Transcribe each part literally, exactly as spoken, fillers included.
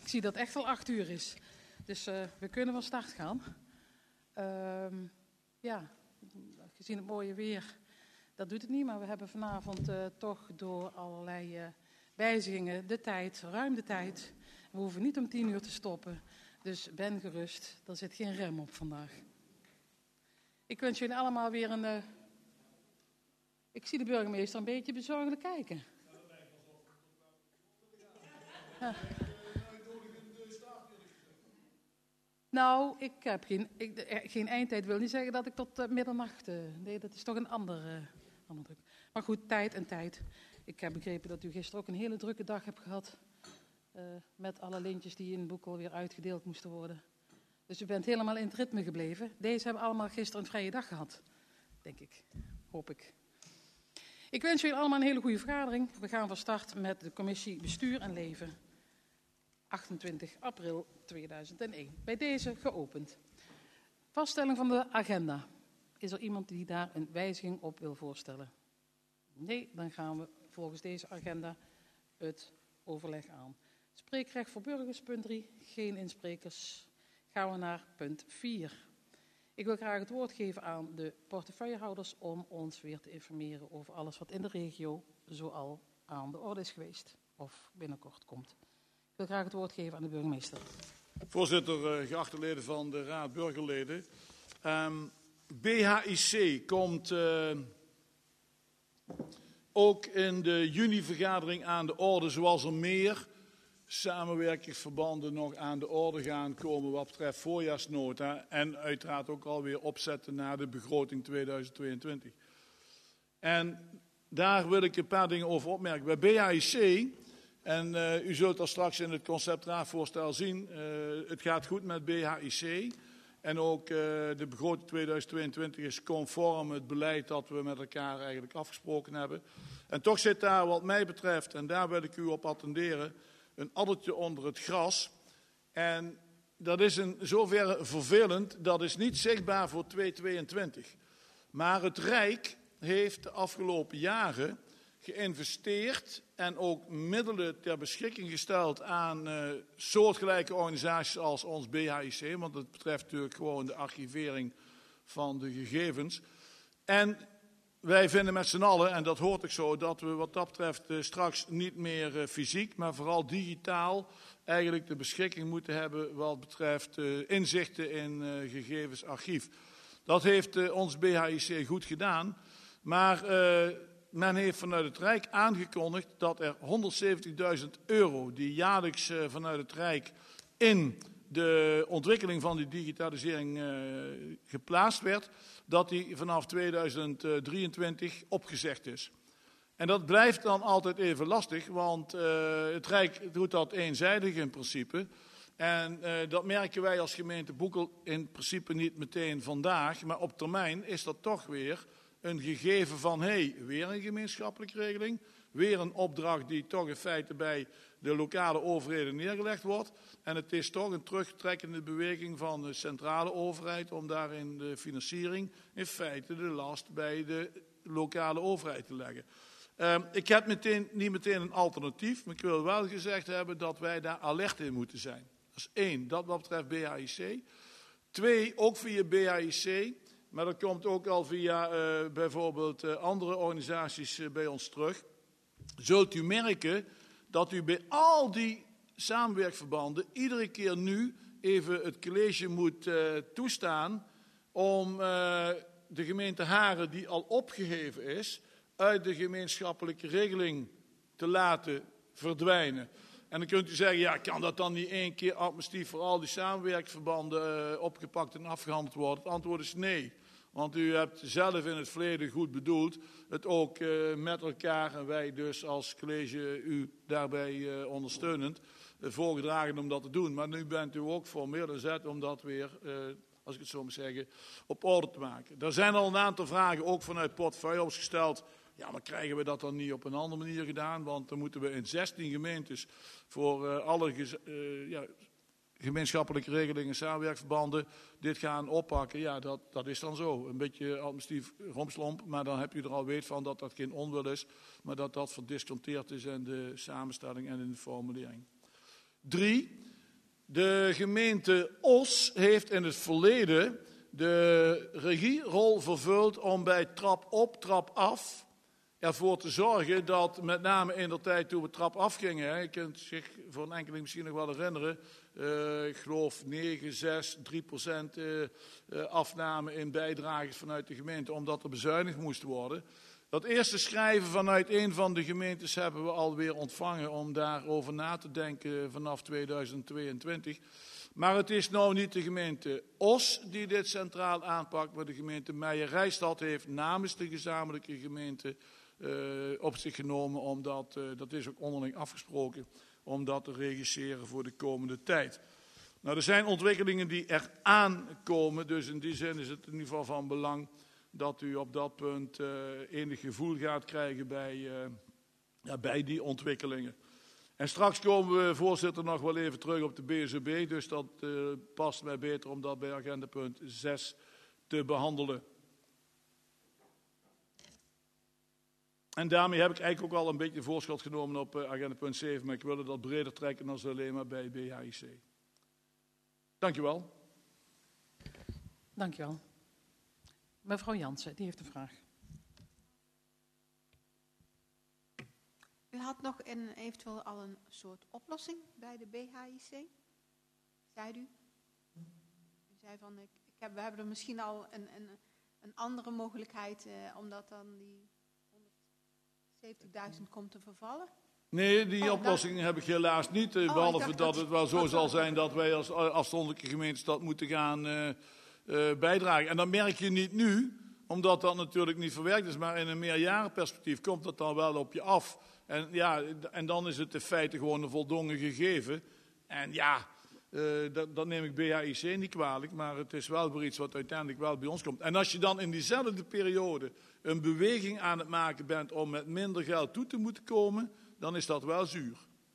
Ik zie dat het echt al acht uur is. Dus uh, we kunnen van start gaan. Uh, ja, gezien het mooie weer, dat doet het niet. Maar we hebben vanavond uh, toch door allerlei uh, wijzigingen de tijd, ruim de tijd. We hoeven niet om tien uur te stoppen. Dus ben gerust, er zit geen rem op vandaag. Ik wens jullie allemaal weer een... Uh... Ik zie de burgemeester een beetje bezorgelijk kijken. Ja. Nou, ik heb geen, ik, geen eindtijd. Wil niet zeggen dat ik tot uh, middernacht... Uh, nee, dat is toch een andere, uh, andere druk. Maar goed, tijd en tijd. Ik heb begrepen dat u gisteren ook een hele drukke dag hebt gehad. Uh, met alle lintjes die in Boekel weer uitgedeeld moesten worden. Dus u bent helemaal in het ritme gebleven. Deze hebben allemaal gisteren een vrije dag gehad. Denk ik. Hoop ik. Ik wens jullie allemaal een hele goede vergadering. We gaan van start met de commissie Bestuur en Leven. achtentwintig april tweeduizend één. Bij deze geopend. Vaststelling van de agenda. Is er iemand die daar een wijziging op wil voorstellen? Nee, dan gaan we volgens deze agenda het overleg aan. Spreekrecht voor burgers, punt drie. Geen insprekers. Gaan we naar punt vier. Ik wil graag het woord geven aan de portefeuillehouders om ons weer te informeren over alles wat in de regio zoal aan de orde is geweest of binnenkort komt. Ik wil graag het woord geven aan de burgemeester. Voorzitter, geachte leden van de Raad Burgerleden. Um, B H I C komt uh, ook in de juni-vergadering aan de orde, zoals er meer samenwerkingsverbanden nog aan de orde gaan komen wat betreft voorjaarsnota en uiteraard ook alweer opzetten naar de begroting tweeduizend tweeëntwintig. En daar wil ik een paar dingen over opmerken. Bij B H I C, en uh, u zult dat straks in het conceptraadvoorstel zien, uh, het gaat goed met B H I C. En ook uh, de begroting tweeduizend tweeëntwintig is conform het beleid dat we met elkaar eigenlijk afgesproken hebben. En toch zit daar wat mij betreft, en daar wil ik u op attenderen, een addertje onder het gras. En dat is in zoverre vervelend, dat is niet zichtbaar voor tweeduizend tweeëntwintig. Maar het Rijk heeft de afgelopen jaren geïnvesteerd en ook middelen ter beschikking gesteld aan uh, soortgelijke organisaties als ons B H I C, want dat betreft natuurlijk gewoon de archivering van de gegevens. En wij vinden met z'n allen, en dat hoort ik zo, dat we wat dat betreft uh, straks niet meer uh, fysiek, maar vooral digitaal eigenlijk de beschikking moeten hebben wat betreft uh, inzichten in uh, gegevensarchief. Dat heeft uh, ons B H I C goed gedaan, maar uh, men heeft vanuit het Rijk aangekondigd dat er honderdzeventigduizend euro die jaarlijks uh, vanuit het Rijk in de ontwikkeling van die digitalisering uh, geplaatst werd, dat die vanaf tweeduizend drieëntwintig opgezegd is. En dat blijft dan altijd even lastig, want uh, het Rijk doet dat eenzijdig in principe. En uh, dat merken wij als gemeente Boekel in principe niet meteen vandaag, maar op termijn is dat toch weer een gegeven van, hé, hey, weer een gemeenschappelijke regeling, weer een opdracht die toch in feite bij de lokale overheden neergelegd wordt. En het is toch een terugtrekkende beweging van de centrale overheid om daarin de financiering in feite de last bij de lokale overheid te leggen. Uh, ik heb meteen, niet meteen een alternatief, maar ik wil wel gezegd hebben dat wij daar alert in moeten zijn. Dat is één, dat wat betreft B H I C. Twee, ook via B H I C, maar dat komt ook al via uh, bijvoorbeeld uh, andere organisaties uh, bij ons terug. Zult u merken dat u bij al die samenwerkverbanden iedere keer nu even het college moet uh, toestaan om uh, de gemeente Haren, die al opgeheven is, uit de gemeenschappelijke regeling te laten verdwijnen. En dan kunt u zeggen, ja, kan dat dan niet één keer administratief voor al die samenwerkingsverbanden uh, opgepakt en afgehandeld worden? Het antwoord is nee. Want u hebt zelf in het verleden goed bedoeld het ook uh, met elkaar, en wij dus als college u daarbij uh, ondersteunend, uh, voorgedragen om dat te doen. Maar nu bent u ook formeel gezet om dat weer, uh, als ik het zo moet zeggen, op orde te maken. Er zijn al een aantal vragen ook vanuit portefeuilles gesteld. Ja, maar krijgen we dat dan niet op een andere manier gedaan? Want dan moeten we in zestien gemeentes voor uh, alle uh, ja, gemeenschappelijke regelingen, samenwerkverbanden, dit gaan oppakken. Ja, dat, dat is dan zo. Een beetje administratief rompslomp, maar dan heb je er al weet van dat dat geen onwil is, maar dat dat verdisconteerd is in de samenstelling en in de formulering. Drie, De gemeente Os heeft in het verleden de regierol vervuld om bij trap op, trap af ervoor te zorgen dat met name in de tijd toen we trap afgingen, hè, je kunt zich voor een enkeling misschien nog wel herinneren, uh, ik geloof negen, zes, drie procent uh, uh, afname in bijdrages vanuit de gemeente omdat er bezuinigd moest worden. Dat eerste schrijven vanuit een van de gemeentes hebben we alweer ontvangen om daarover na te denken vanaf tweeduizend tweeëntwintig. Maar het is nou niet de gemeente Os die dit centraal aanpakt, maar de gemeente Meijer-Rijstad heeft namens de gezamenlijke gemeente uh, op zich genomen, omdat, uh, dat is ook onderling afgesproken, om dat te regisseren voor de komende tijd. Nou, er zijn ontwikkelingen die er aankomen, dus in die zin is het in ieder geval van belang dat u op dat punt uh, enig gevoel gaat krijgen bij, uh, ja, bij die ontwikkelingen. En straks komen we, voorzitter, nog wel even terug op de B S O B, dus dat uh, past mij beter om dat bij agendapunt zes te behandelen. En daarmee heb ik eigenlijk ook al een beetje voorschot genomen op uh, agendapunt zeven, maar ik wilde dat breder trekken dan zo alleen maar bij B H I C. Dank u wel. Dank je wel. Mevrouw Jansen, die heeft een vraag. U had nog een, eventueel al een soort oplossing bij de B H I C, zei u? U zei van, ik, ik heb, we hebben er misschien al een, een, een andere mogelijkheid, eh, omdat dan die honderdzeventigduizend komt te vervallen? Nee, die oh, oplossing dat... heb ik helaas niet, eh, oh, behalve dat, dat het wel zo dat... zal zijn dat wij als afzonderlijke gemeentes dat moeten gaan uh, uh, bijdragen. En dat merk je niet nu, omdat dat natuurlijk niet verwerkt is, maar in een meerjarenperspectief komt dat dan wel op je af. En, ja, en dan is het in feite gewoon een voldongen gegeven. En ja, uh, dat, dat neem ik B H I C niet kwalijk, maar het is wel weer iets wat uiteindelijk wel bij ons komt. En als je dan in diezelfde periode een beweging aan het maken bent om met minder geld toe te moeten komen, dan is dat wel zuur.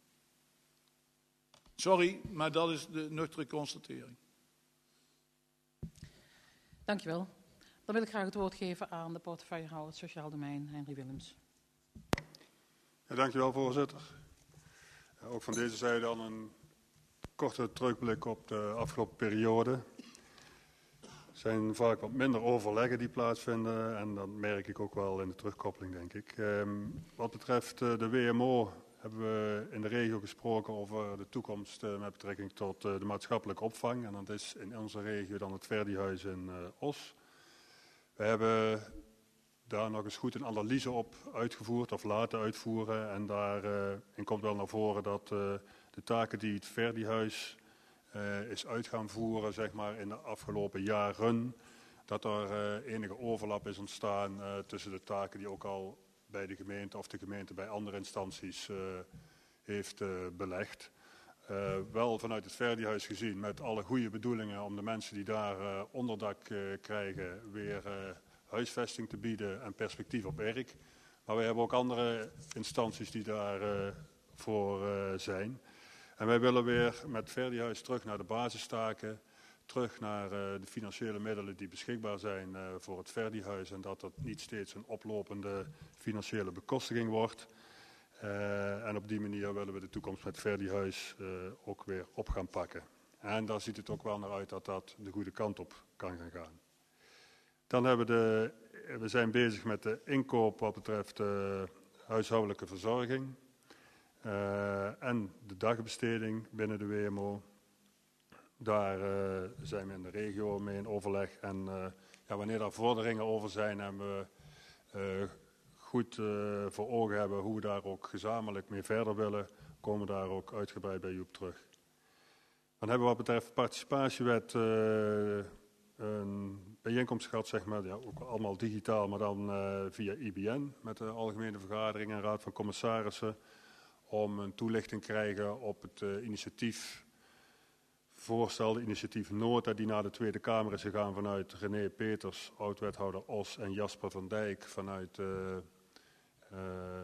Sorry, maar dat is de nuchtere constatering. Dankjewel. Dan wil ik graag het woord geven aan de portefeuillehouder Sociaal Domein, Henry Willems. Ja, dankjewel, voorzitter. Ja, ook van deze zijde dan een korte terugblik op de afgelopen periode. Er zijn vaak wat minder overleggen die plaatsvinden en dat merk ik ook wel in de terugkoppeling, denk ik. Um, wat betreft uh, de W M O hebben we in de regio gesproken over de toekomst uh, met betrekking tot uh, de maatschappelijke opvang. En dat is in onze regio dan het Verdihuis in uh, Os. We hebben daar nog eens goed een analyse op uitgevoerd of laten uitvoeren. En daarin uh, komt wel naar voren dat uh, de taken die het Verdihuis uh, is uit gaan voeren, zeg maar, in de afgelopen jaren, dat er uh, enige overlap is ontstaan uh, tussen de taken die ook al bij de gemeente of de gemeente bij andere instanties uh, heeft uh, belegd. Uh, wel vanuit het Verdihuis gezien, met alle goede bedoelingen om de mensen die daar uh, onderdak uh, krijgen weer uh, huisvesting te bieden en perspectief op werk. Maar we hebben ook andere instanties die daarvoor uh, voor, uh, zijn. En wij willen weer met Verdihuis terug naar de basistaken, terug naar uh, de financiële middelen die beschikbaar zijn uh, voor het Verdihuis en dat dat niet steeds een oplopende financiële bekostiging wordt. Uh, en op die manier willen we de toekomst met Verdihuis uh, ook weer op gaan pakken. En daar ziet het ook wel naar uit dat dat de goede kant op kan gaan gaan. Dan hebben we de, we zijn bezig met de inkoop wat betreft de huishoudelijke verzorging uh, en de dagbesteding binnen de W M O. Daar uh, zijn we in de regio mee in overleg en uh, ja, wanneer daar vorderingen over zijn en we uh, goed uh, voor ogen hebben hoe we daar ook gezamenlijk mee verder willen, komen we daar ook uitgebreid bij u op terug. Dan hebben we wat betreft de participatiewet uh, een bijeenkomst gehad, zeg maar, ja, ook allemaal digitaal, maar dan uh, via I B N met de Algemene Vergadering en Raad van Commissarissen, om een toelichting te krijgen op het uh, initiatief, voorstel, de initiatiefnota die naar de Tweede Kamer is gegaan vanuit René Peters, oud-wethouder Os, en Jasper van Dijk vanuit uh, uh,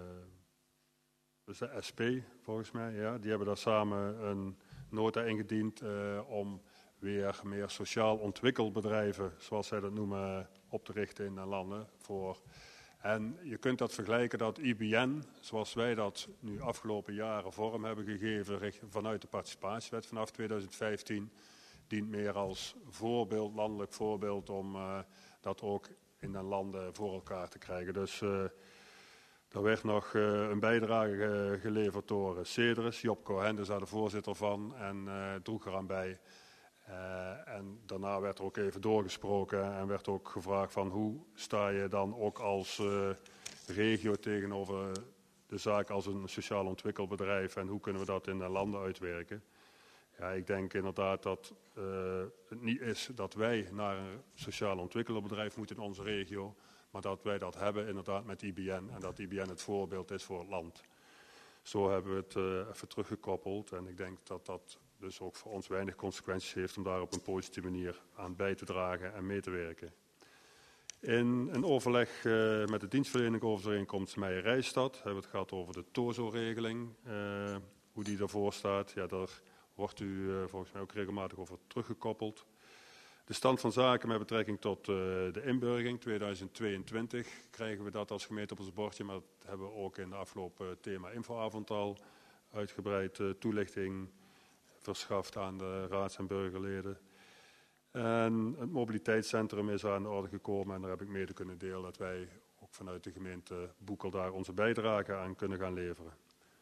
de S P, volgens mij. Ja, die hebben daar samen een nota ingediend uh, om weer meer sociaal ontwikkelbedrijven, zoals zij dat noemen, op te richten in de landen. Voor. En je kunt dat vergelijken dat I B N, zoals wij dat nu afgelopen jaren vorm hebben gegeven vanuit de participatiewet vanaf tweeduizend vijftien, dient meer als voorbeeld, landelijk voorbeeld, om uh, dat ook in de landen voor elkaar te krijgen. Dus uh, er werd nog uh, een bijdrage uh, geleverd door uh, Cedrus, Job Cohen is daar de voorzitter van en uh, droeg eraan bij. Uh, en daarna werd er ook even doorgesproken en werd ook gevraagd van hoe sta je dan ook als uh, regio tegenover de zaak als een sociaal ontwikkelbedrijf en hoe kunnen we dat in de landen uitwerken. Ja, ik denk inderdaad dat uh, het niet is dat wij naar een sociaal ontwikkelbedrijf moeten in onze regio, maar dat wij dat hebben inderdaad met I B N en dat I B N het voorbeeld is voor het land. Zo hebben we het uh, even teruggekoppeld en ik denk dat dat dus ook voor ons weinig consequenties heeft om daar op een positieve manier aan bij te dragen en mee te werken. In een overleg uh, met de dienstverlening overeenkomst Meijer-Rijstad hebben we het gehad over de TOZO-regeling, uh, hoe die ervoor staat. Ja, daar wordt u uh, volgens mij ook regelmatig over teruggekoppeld. De stand van zaken met betrekking tot uh, de inburgering tweeduizend tweeëntwintig krijgen we dat als gemeente op ons bordje, maar dat hebben we ook in de afgelopen thema infoavond al uitgebreid uh, toelichting verschaft aan de raads- en burgerleden. En het mobiliteitscentrum is aan de orde gekomen en daar heb ik mede kunnen delen dat wij ook vanuit de gemeente Boekel daar onze bijdrage aan kunnen gaan leveren.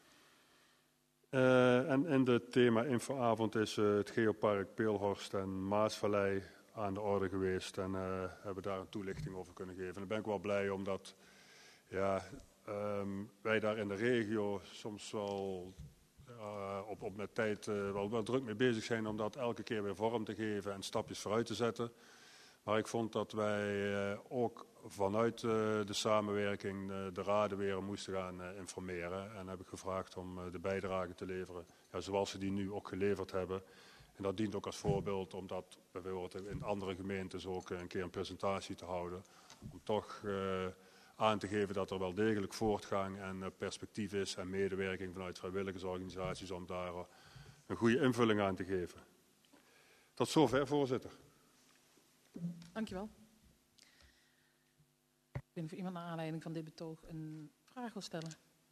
Uh, en in het thema infoavond is uh, het Geopark Peelhorst en Maasvallei aan de orde geweest en uh, hebben daar een toelichting over kunnen geven. En daar ben ik wel blij omdat ja, um, wij daar in de regio soms wel uh, op, op met tijd uh, wel, wel druk mee bezig zijn om dat elke keer weer vorm te geven en stapjes vooruit te zetten. Maar ik vond dat wij uh, ook vanuit uh, de samenwerking uh, de raden weer moesten gaan uh, informeren. En heb ik gevraagd om uh, de bijdrage te leveren, ja, zoals ze die nu ook geleverd hebben. En dat dient ook als voorbeeld om dat bijvoorbeeld in andere gemeentes ook uh, een keer een presentatie te houden. Om toch uh, aan te geven dat er wel degelijk voortgang en uh, perspectief is en medewerking vanuit vrijwilligersorganisaties om daar uh, een goede invulling aan te geven. Tot zover, voorzitter. Dankjewel. Ik weet niet of iemand naar aanleiding van dit betoog een vraag wil stellen.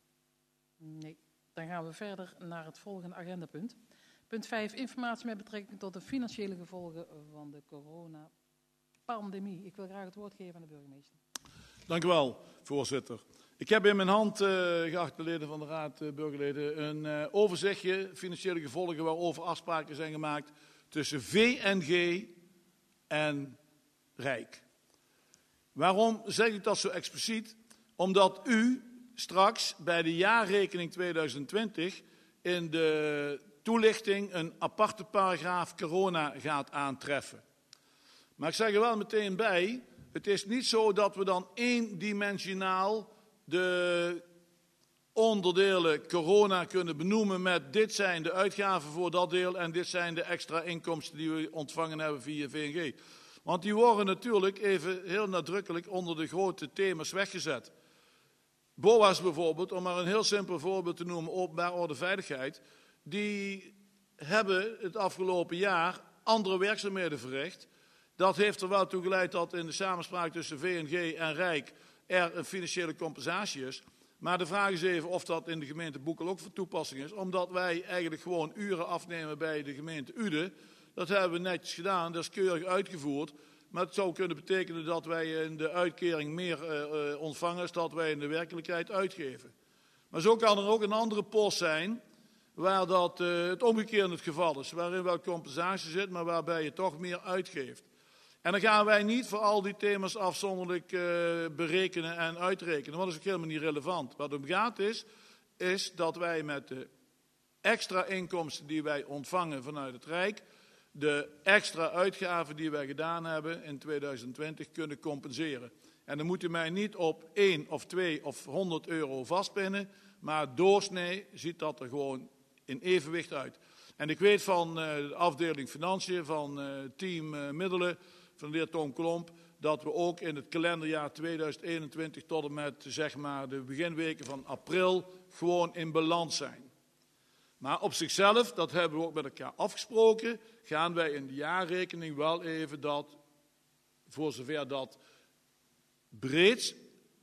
Nee. Dan gaan we verder naar het volgende agendapunt. Punt vijf. Informatie met betrekking tot de financiële gevolgen van de coronapandemie. Ik wil graag het woord geven aan de burgemeester. Dank u wel, voorzitter. Ik heb in mijn hand, uh, geachte leden van de Raad, uh, burgerleden, een uh, overzichtje financiële gevolgen waarover afspraken zijn gemaakt tussen V N G en Rijk. Waarom zeg ik dat zo expliciet? Omdat u straks bij de jaarrekening tweeduizend twintig in de toelichting een aparte paragraaf corona gaat aantreffen. Maar ik zeg er wel meteen bij, het is niet zo dat we dan eendimensionaal de onderdelen corona kunnen benoemen met dit zijn de uitgaven voor dat deel en dit zijn de extra inkomsten die we ontvangen hebben via V N G. Want die worden natuurlijk even heel nadrukkelijk onder de grote thema's weggezet. B O A S bijvoorbeeld, om maar een heel simpel voorbeeld te noemen, openbaar orde veiligheid, die hebben het afgelopen jaar andere werkzaamheden verricht. Dat heeft er wel toe geleid dat in de samenspraak tussen V N G en Rijk er een financiële compensatie is. Maar de vraag is even of dat in de gemeente Boekel ook van toepassing is. Omdat wij eigenlijk gewoon uren afnemen bij de gemeente Uden. Dat hebben we netjes gedaan, dat is keurig uitgevoerd. Maar het zou kunnen betekenen dat wij in de uitkering meer uh, ontvangen als dat wij in de werkelijkheid uitgeven. Maar zo kan er ook een andere post zijn waar dat, uh, het omgekeerde het geval is. Waarin wel compensatie zit, maar waarbij je toch meer uitgeeft. En dan gaan wij niet voor al die thema's afzonderlijk uh, berekenen en uitrekenen. Want dat is ook helemaal niet relevant. Wat het om gaat is, is dat wij met de extra inkomsten die wij ontvangen vanuit het Rijk, de extra uitgaven die wij gedaan hebben in tweeduizend twintig kunnen compenseren. En dan moet u mij niet op één of twee of honderd euro vastpinnen, maar doorsnee ziet dat er gewoon in evenwicht uit. En ik weet van uh, de afdeling Financiën, van uh, team uh, Middelen, van de heer Tom Klomp, dat we ook in het kalenderjaar tweeduizend eenentwintig tot en met zeg maar, de beginweken van april gewoon in balans zijn. Maar op zichzelf, dat hebben we ook met elkaar afgesproken, gaan wij in de jaarrekening wel even dat, voor zover dat breed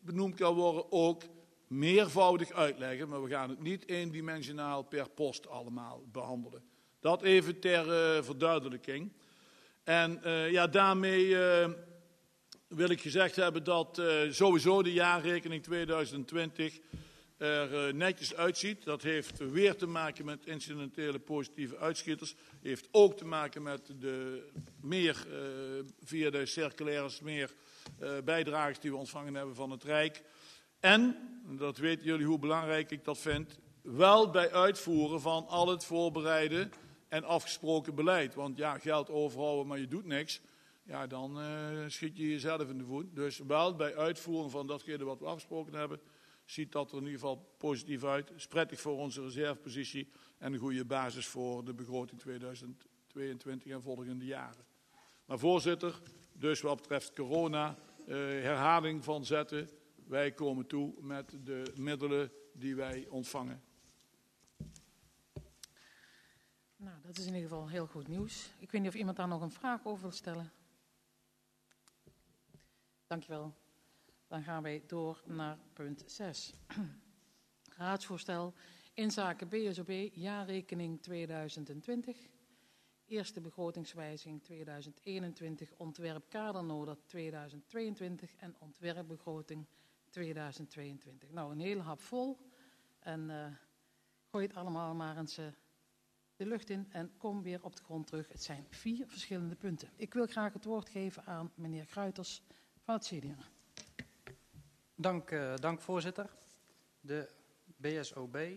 benoemd kan worden, ook meervoudig uitleggen. Maar we gaan het niet eendimensionaal per post allemaal behandelen. Dat even ter uh, verduidelijking. En uh, ja, daarmee uh, wil ik gezegd hebben dat uh, sowieso de jaarrekening tweeduizend twintig er uh, netjes uitziet. Dat heeft weer te maken met incidentele positieve uitschieters. Heeft ook te maken met de meer, uh, via de circulaires, meer uh, bijdragers die we ontvangen hebben van het Rijk. En, dat weten jullie hoe belangrijk ik dat vind, wel bij uitvoeren van al het voorbereide en afgesproken beleid. Want ja, geld overhouden, maar je doet niks. Ja, dan uh, schiet je jezelf in de voet. Dus wel bij uitvoeren van datgene wat we afgesproken hebben, ziet dat er in ieder geval positief uit. Is prettig voor onze reservepositie en een goede basis voor de begroting tweeduizend tweeëntwintig en volgende jaren. Maar voorzitter, dus wat betreft corona, uh, herhaling van zetten. Wij komen toe met de middelen die wij ontvangen. Nou, dat is in ieder geval heel goed nieuws. Ik weet niet of iemand daar nog een vraag over wil stellen. Dankjewel. Dan gaan wij door naar punt zes. Raadsvoorstel inzake B S O B jaarrekening tweeduizend twintig. Eerste begrotingswijziging tweeduizend eenentwintig, ontwerp kadernota tweeduizend tweeëntwintig en ontwerpbegroting tweeduizend tweeëntwintig. Nou, een hele hap vol. En uh, gooi het allemaal maar eens uh, de lucht in en kom weer op de grond terug. Het zijn vier verschillende punten. Ik wil graag het woord geven aan meneer Kruiters van het C D A. Dank, uh, dank voorzitter. De B S O B. Uh,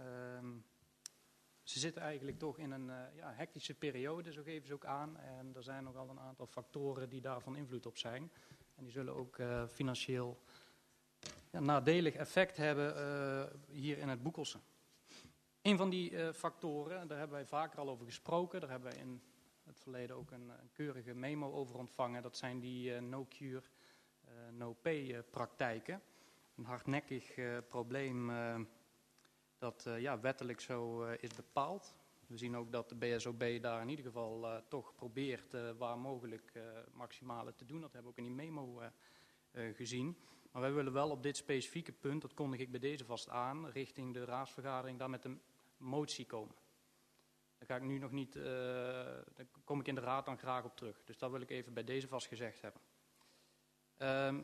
ze zitten eigenlijk toch in een uh, ja, hectische periode, zo geven ze ook aan. En er zijn nogal een aantal factoren die daarvan invloed op zijn. En die zullen ook uh, financieel ja, nadelig effect hebben uh, hier in het Boekelse. Een van die uh, factoren, daar hebben wij vaker al over gesproken. Daar hebben wij in het verleden ook een, een keurige memo over ontvangen. Dat zijn die uh, no-cure, uh, no-pay uh, praktijken. Een hardnekkig uh, probleem uh, dat uh, ja, wettelijk zo uh, is bepaald. We zien ook dat de B S O B daar in ieder geval uh, toch probeert uh, waar mogelijk uh, maximale te doen. Dat hebben we ook in die memo uh, uh, gezien. Maar wij willen wel op dit specifieke punt, dat kondig ik bij deze vast aan, richting de raadsvergadering daar met een motie komen. Daar ga ik nu nog niet, uh, daar kom ik in de raad dan graag op terug. Dus dat wil ik even bij deze vast gezegd hebben. Um,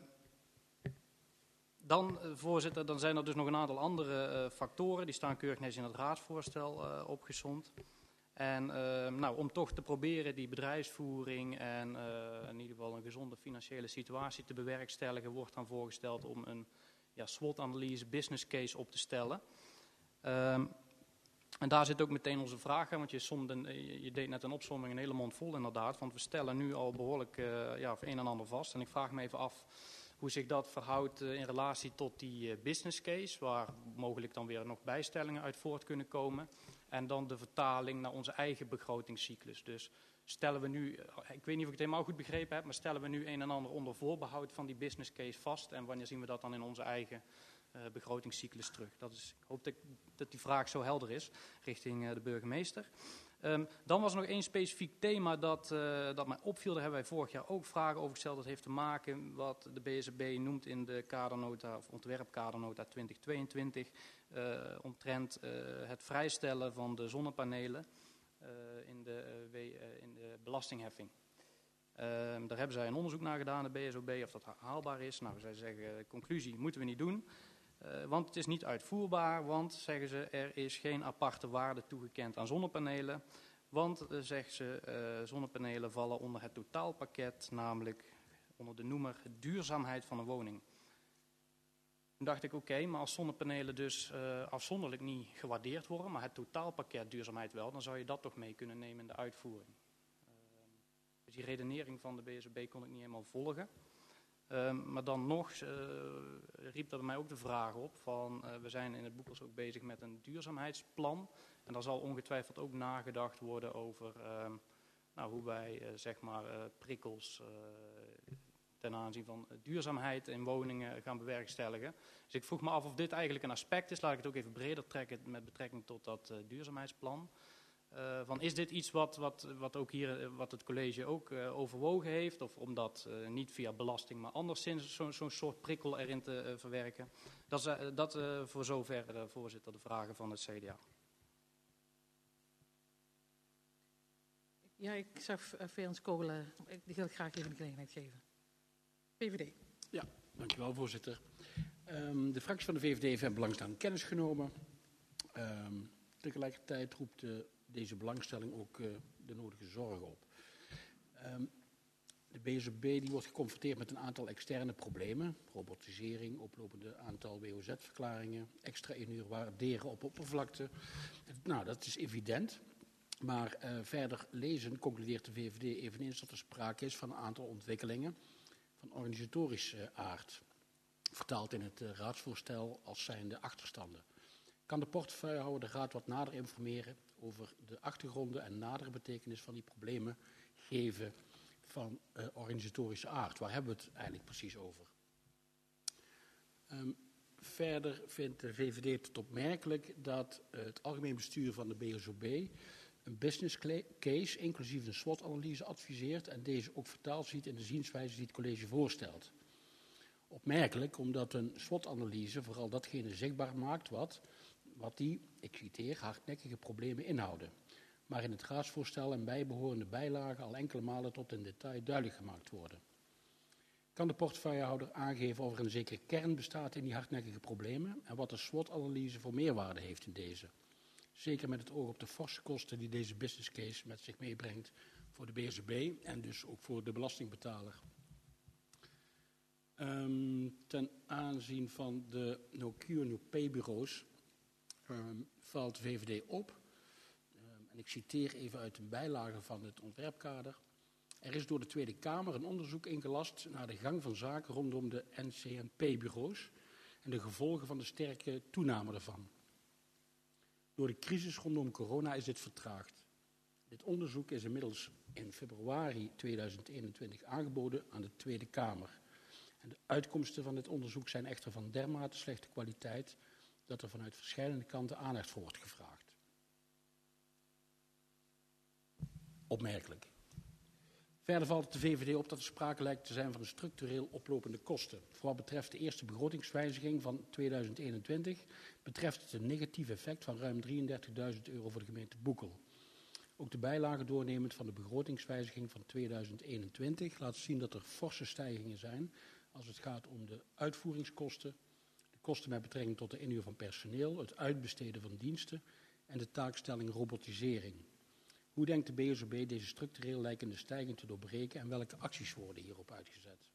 Dan, voorzitter, dan zijn er dus nog een aantal andere uh, factoren. Die staan keurig netjes in het raadsvoorstel uh, opgesomd. En uh, nou, om toch te proberen die bedrijfsvoering en uh, in ieder geval een gezonde financiële situatie te bewerkstelligen, wordt dan voorgesteld om een ja, SWOT-analyse, business case op te stellen. Um, en daar zit ook meteen onze vraag aan, want je, somde, je deed net een opsomming een hele mond vol inderdaad. Want we stellen nu al behoorlijk uh, ja, een en ander vast. En ik vraag me even af hoe zich dat verhoudt uh, in relatie tot die uh, business case, waar mogelijk dan weer nog bijstellingen uit voort kunnen komen. En dan de vertaling naar onze eigen begrotingscyclus. Dus stellen we nu, ik weet niet of ik het helemaal goed begrepen heb, maar stellen we nu een en ander onder voorbehoud van die business case vast. En wanneer zien we dat dan in onze eigen uh, begrotingscyclus terug? Dat is, ik hoop dat, dat die vraag zo helder is richting uh, de burgemeester. Um, dan was er nog één specifiek thema dat, uh, dat mij opviel. Daar hebben wij vorig jaar ook vragen over gesteld. Dat heeft te maken wat de B S O B noemt in de kadernota of ontwerpkadernota twintig tweeëntwintig. Uh, omtrent uh, het vrijstellen van de zonnepanelen uh, in, de, uh, w, uh, in de belastingheffing. Uh, daar hebben zij een onderzoek naar gedaan, de B S O B, of dat haalbaar is. Nou, zij zeggen, conclusie moeten we niet doen. Uh, want het is niet uitvoerbaar, want, zeggen ze, er is geen aparte waarde toegekend aan zonnepanelen. Want, uh, zeggen ze, uh, zonnepanelen vallen onder het totaalpakket, namelijk onder de noemer duurzaamheid van een woning. Toen dacht ik, oké, okay, maar als zonnepanelen dus uh, afzonderlijk niet gewaardeerd worden, maar het totaalpakket duurzaamheid wel, dan zou je dat toch mee kunnen nemen in de uitvoering. Uh, dus die redenering van de B S O B kon ik niet helemaal volgen. Uh, maar dan nog uh, riep dat bij mij ook de vraag op van, uh, we zijn in het Boekels ook bezig met een duurzaamheidsplan. En daar zal ongetwijfeld ook nagedacht worden over uh, nou, hoe wij uh, zeg maar, uh, prikkels uh, ten aanzien van duurzaamheid in woningen gaan bewerkstelligen. Dus ik vroeg me af of dit eigenlijk een aspect is. Laat ik het ook even breder trekken met betrekking tot dat uh, duurzaamheidsplan. Uh, van is dit iets wat, wat, wat, ook hier, wat het college ook uh, overwogen heeft? Of om dat uh, niet via belasting, maar anderszins zo'n zo soort prikkel erin te uh, verwerken? Dat is uh, dat, uh, voor zover, uh, voorzitter, de vragen van het C D A. Ja, ik zag uh, Ferenc Kogel, uh, ik wil graag even de gelegenheid geven. V V D. Ja, dankjewel voorzitter. Um, de fractie van de V V D heeft belangstelling kennis genomen. Um, tegelijkertijd roept uh, deze belangstelling ook uh, de nodige zorgen op. Um, de B S O B die wordt geconfronteerd met een aantal externe problemen. Robotisering, oplopende aantal W O Z-verklaringen, extra één uur waarderen op oppervlakte. Nou, dat is evident. Maar uh, verder lezen concludeert de V V D eveneens dat er sprake is van een aantal ontwikkelingen van organisatorische aard. Vertaald in het uh, raadsvoorstel als zijnde achterstanden. Kan de portefeuillehouder de raad wat nader informeren over de achtergronden en nadere betekenis van die problemen geven van uh, organisatorische aard? Waar hebben we het eigenlijk precies over? Um, verder vindt de V V D het opmerkelijk dat uh, het algemeen bestuur van de B S O B een business case inclusief een SWOT-analyse adviseert en deze ook vertaald ziet in de zienswijze die het college voorstelt. Opmerkelijk omdat een SWOT-analyse vooral datgene zichtbaar maakt wat, wat die, ik citeer, hardnekkige problemen inhouden. Maar in het raadsvoorstel en bijbehorende bijlagen al enkele malen tot in detail duidelijk gemaakt worden. Kan de portefeuillehouder aangeven of er een zekere kern bestaat in die hardnekkige problemen en wat de SWOT-analyse voor meerwaarde heeft in deze? Zeker met het oog op de forse kosten die deze business case met zich meebrengt voor de B S O B en dus ook voor de belastingbetaler. Um, ten aanzien van de no-cure, no-pay bureaus um, valt de V V D op. Um, en ik citeer even uit een bijlage van het ontwerpkader. Er is door de Tweede Kamer een onderzoek ingelast naar de gang van zaken rondom de N C N P-bureaus en de gevolgen van de sterke toename daarvan. Door de crisis rondom corona is dit vertraagd. Dit onderzoek is inmiddels in februari tweeduizend eenentwintig aangeboden aan de Tweede Kamer. En de uitkomsten van dit onderzoek zijn echter van dermate slechte kwaliteit dat er vanuit verschillende kanten aandacht voor wordt gevraagd. Opmerkelijk. Verder valt het de V V D op dat er sprake lijkt te zijn van een structureel oplopende kosten. Voor wat betreft de eerste begrotingswijziging van tweeduizend eenentwintig betreft het een negatief effect van ruim drieëndertigduizend euro voor de gemeente Boekel. Ook de bijlage doornemend van de begrotingswijziging van tweeduizend eenentwintig laat zien dat er forse stijgingen zijn als het gaat om de uitvoeringskosten, de kosten met betrekking tot de inhuur van personeel, het uitbesteden van diensten en de taakstelling robotisering. Hoe denkt de B S O B deze structureel lijkende stijging te doorbreken en welke acties worden hierop uitgezet?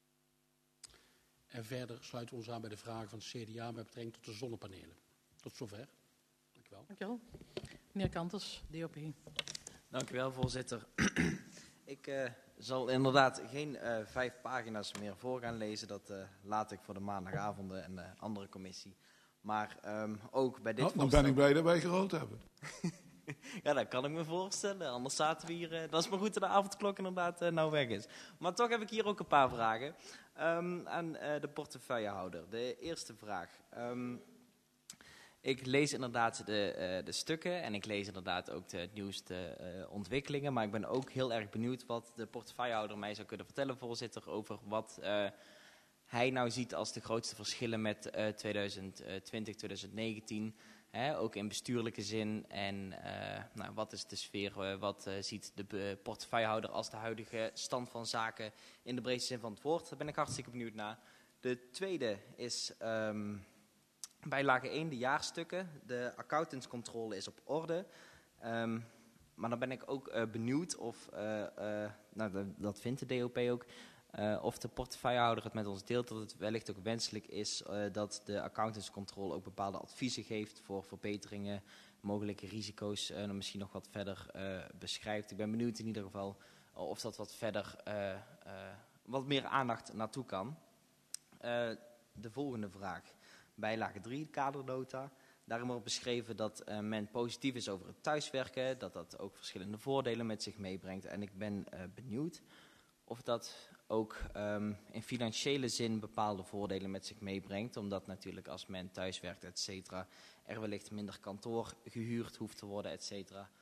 En verder sluiten we ons aan bij de vragen van het C D A met betrekking tot de zonnepanelen. Tot zover. Dank u wel. Dank u wel. Meneer Kanters, D O P. Dank u wel, voorzitter. Ik uh, zal inderdaad geen uh, vijf pagina's meer voor gaan lezen. Dat uh, laat ik voor de maandagavonden en de andere commissie. Maar um, ook bij dit nou, voorstel... Dan ben ik blij dat wij gerood hebben. Ja, dat kan ik me voorstellen. Anders zaten we hier... Uh, dat is maar goed dat de avondklok inderdaad uh, nou weg is. Maar toch heb ik hier ook een paar vragen um, aan uh, de portefeuillehouder. De eerste vraag. Um, ik lees inderdaad de, uh, de stukken en ik lees inderdaad ook de nieuwste uh, ontwikkelingen. Maar ik ben ook heel erg benieuwd wat de portefeuillehouder mij zou kunnen vertellen, voorzitter, over wat uh, hij nou ziet als de grootste verschillen met uh, tweeduizend twintig, tweeduizend negentien. Hè, ook in bestuurlijke zin. En uh, nou, wat is de sfeer, uh, wat uh, ziet de uh, portefeuillehouder als de huidige stand van zaken in de breedste zin van het woord? Daar ben ik hartstikke benieuwd naar. De tweede is um, bijlage één, de jaarstukken. De accountantscontrole is op orde. Um, maar dan ben ik ook uh, benieuwd of, uh, uh, nou, dat vindt de D O P ook, Uh, of de portefeuillehouder het met ons deelt dat het wellicht ook wenselijk is uh, dat de accountantscontrole ook bepaalde adviezen geeft voor verbeteringen, mogelijke risico's, uh, misschien nog wat verder uh, beschrijft. Ik ben benieuwd in ieder geval uh, of dat wat verder, uh, uh, wat meer aandacht naartoe kan. Uh, de volgende vraag, bijlage drie, kadernota. Daarin wordt beschreven dat uh, men positief is over het thuiswerken, dat dat ook verschillende voordelen met zich meebrengt. En ik ben uh, benieuwd of dat ook um, in financiële zin bepaalde voordelen met zich meebrengt. Omdat natuurlijk als men thuiswerkt, et cetera, er wellicht minder kantoor gehuurd hoeft te worden, et cetera.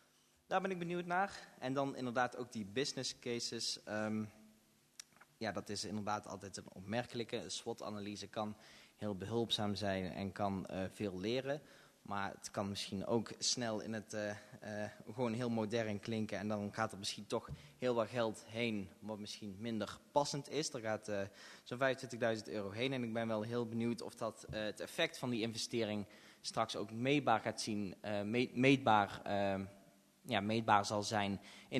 daar ben ik benieuwd naar. En dan inderdaad ook die business cases. Um, ja, dat is inderdaad altijd een opmerkelijke. Een SWOT-analyse kan heel behulpzaam zijn en kan uh, veel leren. Maar het kan misschien ook snel in het uh, uh, gewoon heel modern klinken. En dan gaat er misschien toch heel wat geld heen, wat misschien minder passend is. Er gaat uh, zo'n vijfentwintigduizend euro heen. En ik ben wel heel benieuwd of dat uh, het effect van die investering straks ook meetbaar gaat zien, uh, meet, meetbaar, uh, ja, meetbaar zal zijn in